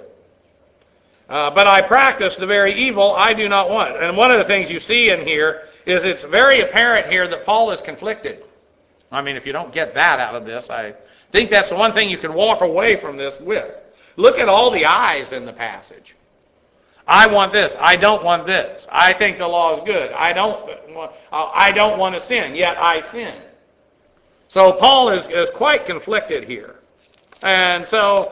But I practice the very evil I do not want. And one of the things you see in here is it's very apparent here that Paul is conflicted. I mean, if you don't get that out of this, I think that's the one thing you can walk away from this with. Look at all the I's in the passage. I want this. I don't want this. I think the law is good. I don't want to sin, yet I sin. So Paul is quite conflicted here. And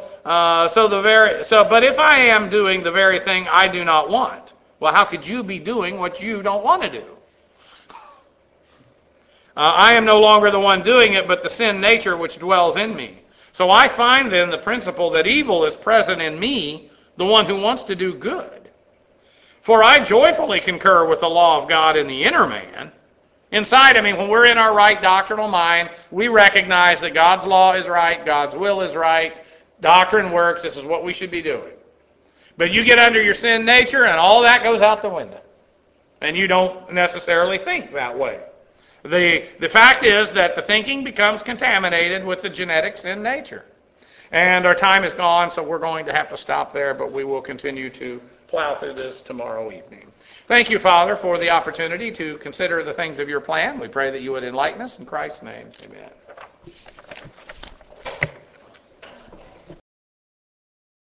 but if I am doing the very thing I do not want, well, how could you be doing what you don't want to do? I am no longer the one doing it, but the sin nature which dwells in me. So I find then the principle that evil is present in me, the one who wants to do good. For I joyfully concur with the law of God in the inner man. Inside, when we're in our right doctrinal mind, we recognize that God's law is right, God's will is right, doctrine works, this is what we should be doing. But you get under your sin nature and all that goes out the window. And you don't necessarily think that way. The fact is that the thinking becomes contaminated with the genetic sin nature. And our time is gone, so we're going to have to stop there, but we will continue to plow through this tomorrow evening. Thank you, Father, for the opportunity to consider the things of your plan. We pray that you would enlighten us in Christ's name. Amen.